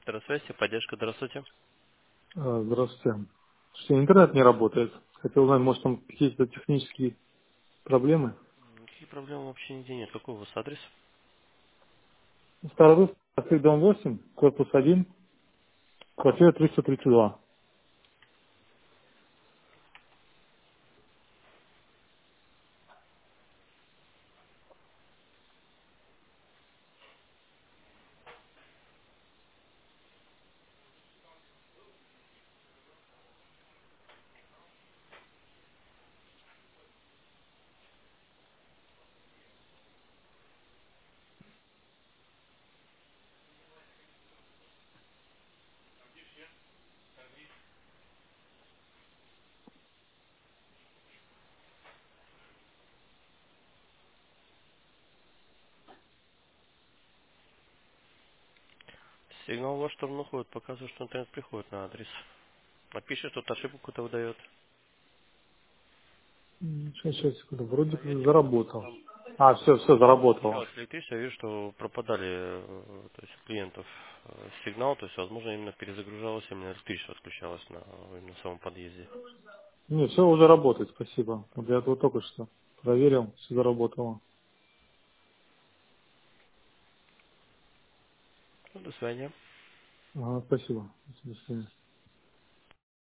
Здравствуйте, поддержка, здравствуйте. Здравствуйте. Что, интернет не работает. Хотел узнать, может, там какие-то технические проблемы. Какие проблемы вообще нигде нет? Какой у вас адрес? Старорусский, проспект дом 8, корпус 1, квартира 332. Сигнал ваш что находит, показывает, что интернет приходит на адрес. А пишет, тут ошибку какую-то выдает. Сейчас, секунду. Вроде как Проверьте, потому что заработал. там Все заработало. отключалось электричество, я вижу, что пропадали то есть у клиентов сигнал, то есть, возможно, именно перезагружалось, именно электричество отключалось на именно в самом подъезде. Не, все уже работает, спасибо. Вот я вот только что проверил, все заработало. Ну, до свидания. Ага, спасибо. До свидания.